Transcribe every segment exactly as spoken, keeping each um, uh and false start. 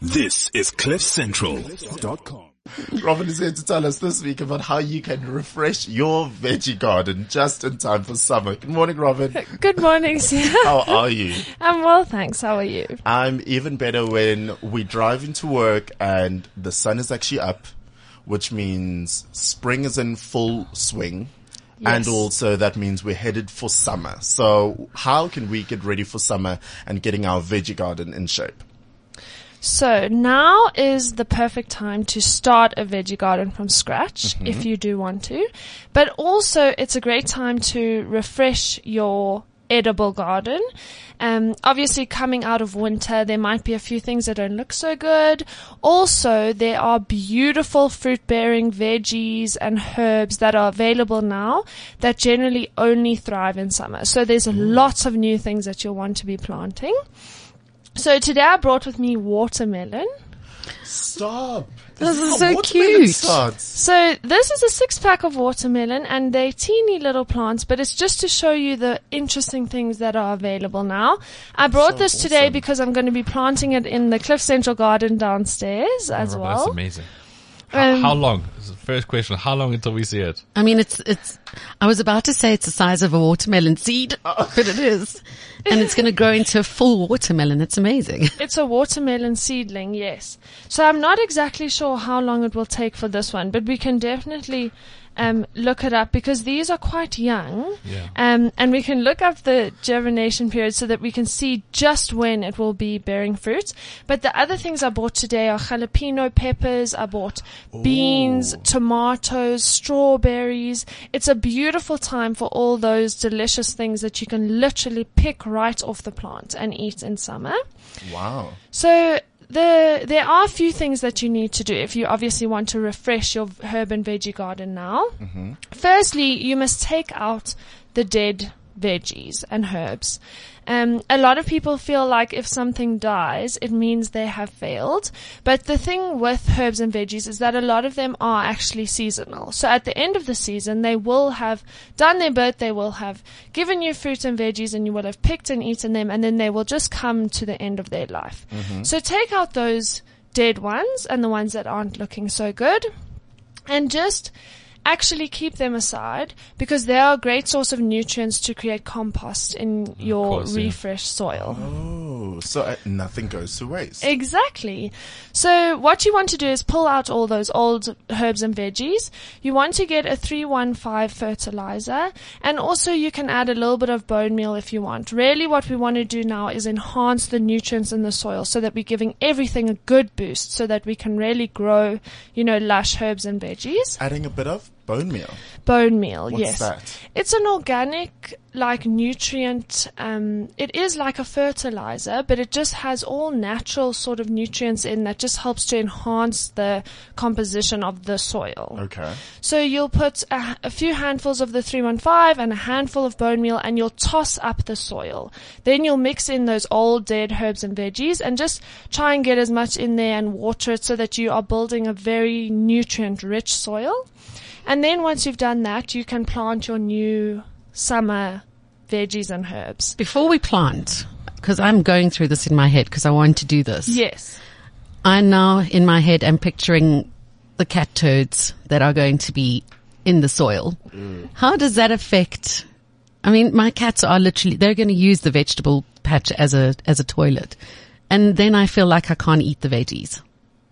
This is cliff central dot com. Robin is here to tell us this week about how you can refresh your veggie garden just in time for summer. Good morning, Robin. Good morning, Sia. How are you? I'm well, thanks. How are you? I'm even better when we drive into work and the sun is actually up, which means spring is in full swing. Yes. And also that means we're headed for summer. So how can we get ready for summer and getting our veggie garden in shape? So now is the perfect time to start a veggie garden from scratch, Mm-hmm. if you do want to. But also it's a great time to refresh your edible garden. Um, obviously coming out of winter, there might be a few things that don't look so good. Also, there are beautiful fruit-bearing veggies and herbs that are available now that generally only thrive in summer. So there's lots of new things that you'll want to be planting. So today I brought with me watermelon. Stop. This is how so watermelon cute. starts. So this is a six pack of watermelon and they're teeny little plants, but it's just to show you the interesting things that are available now. I brought So this today awesome. because I'm going to be planting it in the Cliff Central Garden downstairs as Oh, well. That's amazing. How, Um, how long? This is the first question. How long until we see it? I mean, it's, it's, I was about to say it's the size of a watermelon seed, but it is. And it's going to grow into a full watermelon. It's amazing. It's a watermelon seedling, yes. So I'm not exactly sure how long it will take for this one, but we can definitely um, look it up because these are quite young. Yeah. Um, and we can look up the germination period so that we can see just when it will be bearing fruit. But the other things I bought today are jalapeno peppers. I bought beans, tomatoes, strawberries. It's a beautiful time for all those delicious things that you can literally pick right off the plant and eat in summer. Wow. So the there are a few things that you need to do if you obviously want to refresh your herb and veggie garden now. Mm-hmm. Firstly, you must take out the dead veggies and herbs. Um, a lot of people feel like if something dies, it means they have failed. But the thing with herbs and veggies is that a lot of them are actually seasonal. So at the end of the season, they will have done their bit, they will have given you fruit and veggies and you will have picked and eaten them, and then they will just come to the end of their life. Mm-hmm. So take out those dead ones and the ones that aren't looking so good and just actually keep them aside because they are a great source of nutrients to create compost in your course, yeah. refreshed soil. Oh, so uh, nothing goes to waste. Exactly. So what you want to do is pull out all those old herbs and veggies. You want to get a three one five fertilizer, and also you can add a little bit of bone meal if you want. Really what we want to do now is enhance the nutrients in the soil so that we're giving everything a good boost so that we can really grow, you know, lush herbs and veggies. Adding a bit of bone meal. Bone meal, What's yes. that? It's an organic, like, nutrient, um, it is like a fertilizer, but it just has all natural sort of nutrients in that just helps to enhance the composition of the soil. Okay. So you'll put a, a few handfuls of the three one five and a handful of bone meal and you'll toss up the soil. Then you'll mix in those old dead herbs and veggies and just try and get as much in there and water it so that you are building a very nutrient rich soil. And then once you've done that, you can plant your new summer veggies and herbs. Before we plant, because I'm going through this in my head because I want to do this. Yes. I now in my head am picturing the cat toads that are going to be in the soil. Mm. How does that affect? I mean, my cats are literally, they're going to use the vegetable patch as a, as a toilet. And then I feel like I can't eat the veggies.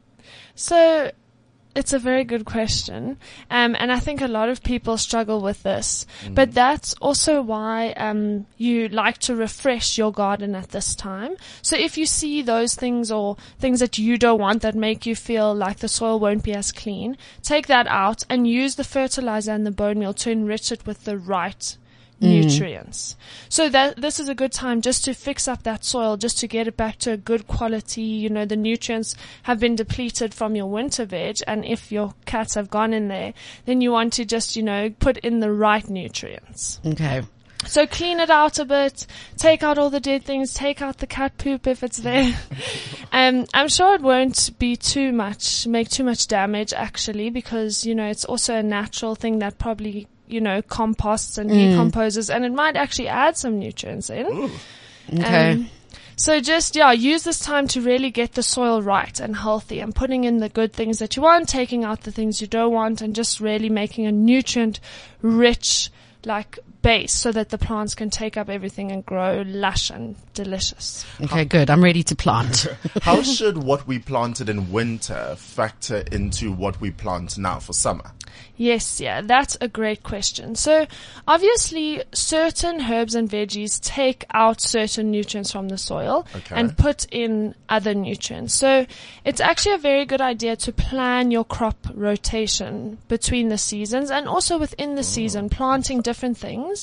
So it's a very good question. Um, and I think a lot of people struggle with this. Mm. But that's also why um, you like to refresh your garden at this time. So if you see those things or things that you don't want that make you feel like the soil won't be as clean, take that out and use the fertilizer and the bone meal to enrich it with the right nutrients. So that this is a good time just to fix up that soil, just to get it back to a good quality. You know, the nutrients have been depleted from your winter veg, and if your cats have gone in there, then you want to just, you know, put in the right nutrients. Okay. So clean it out a bit, take out all the dead things, take out the cat poop if it's there. um, I'm sure it won't be too much, make too much damage actually, because, you know, it's also a natural thing that probably, you know, composts and Mm. decomposes, and it might actually add some nutrients in. Ooh. Okay. Um, So just, yeah, use this time to really get the soil right and healthy and putting in the good things that you want, taking out the things you don't want, and just really making a nutrient rich, like, base so that the plants can take up everything and grow lush and delicious. Okay, good. I'm ready to plant. How should what we planted in winter factor into what we plant now for summer? Yes, yeah, that's a great question. So obviously certain herbs and veggies take out certain nutrients from the soil Okay. and put in other nutrients. So it's actually a very good idea to plan your crop rotation between the seasons and also within the season, planting different things.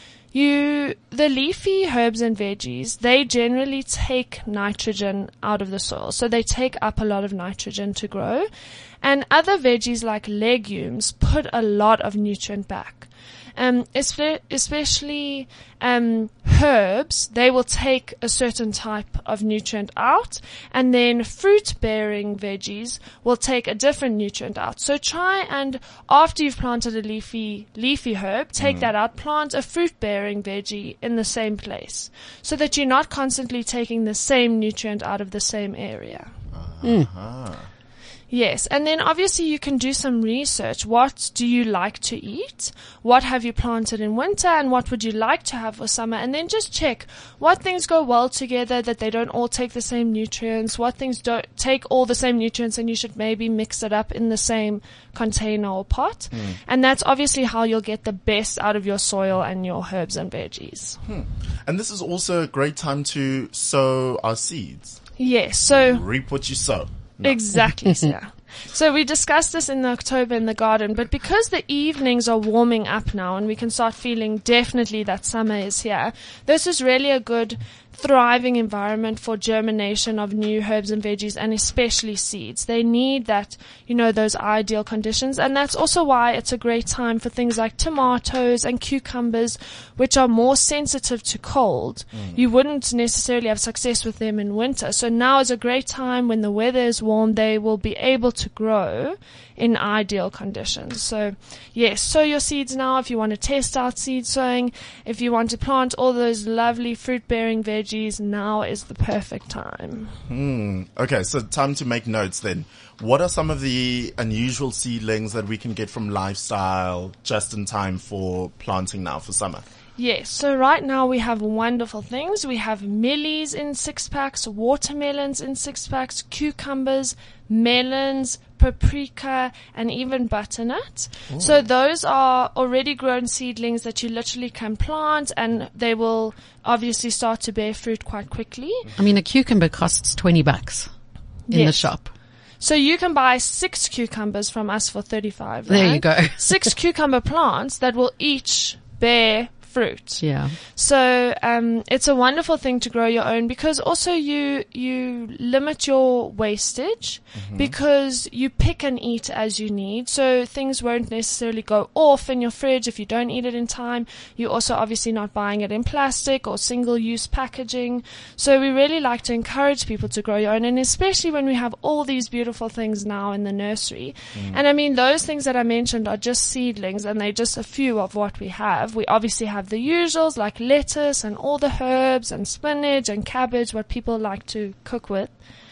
You, the leafy herbs and veggies, they generally take nitrogen out of the soil. So they take up a lot of nitrogen to grow. And other veggies like legumes put a lot of nutrient back. Um, espe- especially um, herbs, they will take a certain type of nutrient out, and then fruit-bearing veggies will take a different nutrient out. So try and, after you've planted a leafy leafy herb, take that out, plant a fruit-bearing veggie in the same place, so that you're not constantly taking the same nutrient out of the same area. Uh-huh. Yes, and then obviously you can do some research. What do you like to eat? What have you planted in winter, and what would you like to have for summer? And then just check what things go well together, that they don't all take the same nutrients, what things don't take all the same nutrients, and you should maybe mix it up in the same container or pot. Mm. And that's obviously how you'll get the best out of your soil and your herbs and veggies. Hmm. And this is also a great time to sow our seeds. Yes, so Reap what you sow. No. exactly, Sarah. So we discussed this in October in the garden, but because the evenings are warming up now and we can start feeling definitely that summer is here, this is really a good thriving environment for germination of new herbs and veggies, and especially seeds. They need that, you know, those ideal conditions, and that's also why it's a great time for things like tomatoes and cucumbers, which are more sensitive to cold. Mm. You wouldn't necessarily have success with them in winter. So now is a great time when the weather is warm, they will be able to grow in ideal conditions. So yes, sow your seeds now if you want to test out seed sowing. If you want to plant all those lovely fruit-bearing veggies, now is the perfect time. Hmm. Okay, so time to make notes then. What are some of the unusual seedlings that we can get from Lifestyle just in time for planting now for summer? Yes, so right now we have wonderful things. We have millies in six packs, watermelons in six packs, cucumbers, melons, paprika, and even butternut. Ooh. So those are already grown seedlings that you literally can plant, and they will obviously start to bear fruit quite quickly. I mean, a cucumber costs twenty bucks in yes. the shop. So you can buy six cucumbers from us for thirty-five. There right? you go. Six cucumber plants that will each bear fruit. Yeah. So um, it's a wonderful thing to grow your own, because also you you limit your wastage, mm-hmm. because you pick and eat as you need. So things won't necessarily go off in your fridge if you don't eat it in time. You're also obviously not buying it in plastic or single-use packaging. So we really like to encourage people to grow your own, and especially when we have all these beautiful things now in the nursery. Mm. And I mean, those things that I mentioned are just seedlings, and they're just a few of what we have. We obviously have the usuals like lettuce and all the herbs and spinach and cabbage, what people like to cook with.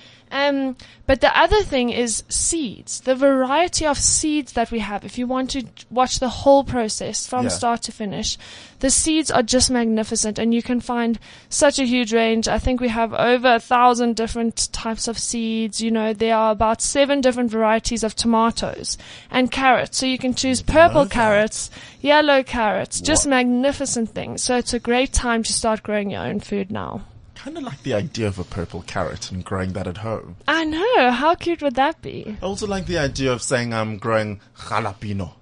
Um, but the other thing is seeds, the variety of seeds that we have. If you want to watch the whole process from yeah. start to finish, the seeds are just magnificent, and you can find such a huge range. I think we have over a thousand different types of seeds. You know, there are about seven different varieties of tomatoes and carrots. So you can choose purple carrots, yellow carrots, just what? magnificent things. So it's a great time to start growing your own food now. Kind of like the idea of a purple carrot and growing that at home. I know. How cute would that be? I also like the idea of saying I'm growing jalapeno.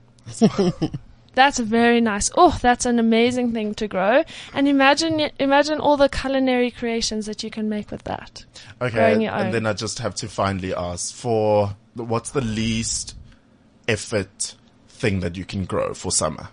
That's very nice. Oh, that's an amazing thing to grow. And imagine, imagine all the culinary creations that you can make with that. Okay, and then I just have to finally ask for what's the least effort thing that you can grow for summer?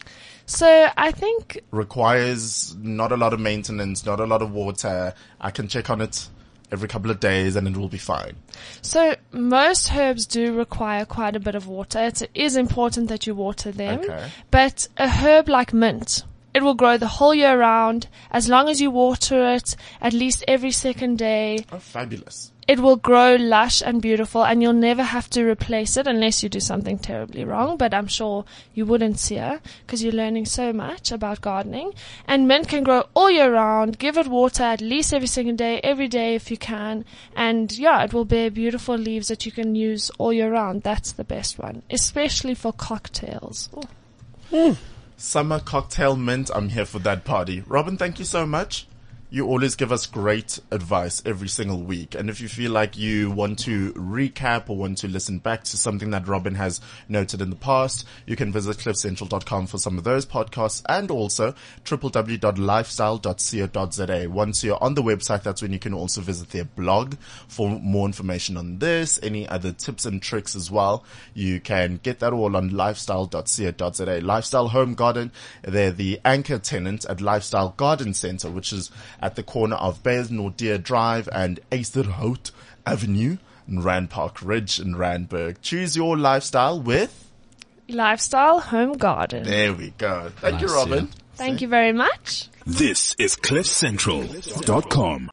So I think requires not a lot of maintenance, not a lot of water. I can check on it every couple of days and it will be fine. So most herbs do require quite a bit of water. It is important that you water them. Okay. But a herb like mint It will grow the whole year round as long as you water it at least every second day. Oh, fabulous. It will grow lush and beautiful, and you'll never have to replace it unless you do something terribly wrong, but I'm sure you wouldn't, Sia, because you're learning so much about gardening. And mint can grow all year round. Give it water at least every single day, every day if you can, and yeah, it will bear beautiful leaves that you can use all year round. That's the best one, especially for cocktails. Ooh. Summer cocktail mint, I'm here for that party. Robin, thank you so much. You always give us great advice every single week. And if you feel like you want to recap or want to listen back to something that Robin has noted in the past, you can visit cliff central dot com for some of those podcasts, and also w w w dot lifestyle dot co dot z a. Once you're on the website, that's when you can also visit their blog for more information on this, any other tips and tricks as well. You can get that all on lifestyle dot co dot z a. Lifestyle Home Garden, they're the anchor tenant at Lifestyle Garden Centre, which is at the corner of Baysnordeer Drive and Eysterhout Avenue in Rand Park Ridge in Randburg. Choose your lifestyle with Lifestyle Home Garden. There we go. Thank you, Nice, Robin. yeah. Thank you very much. This is cliff central dot com.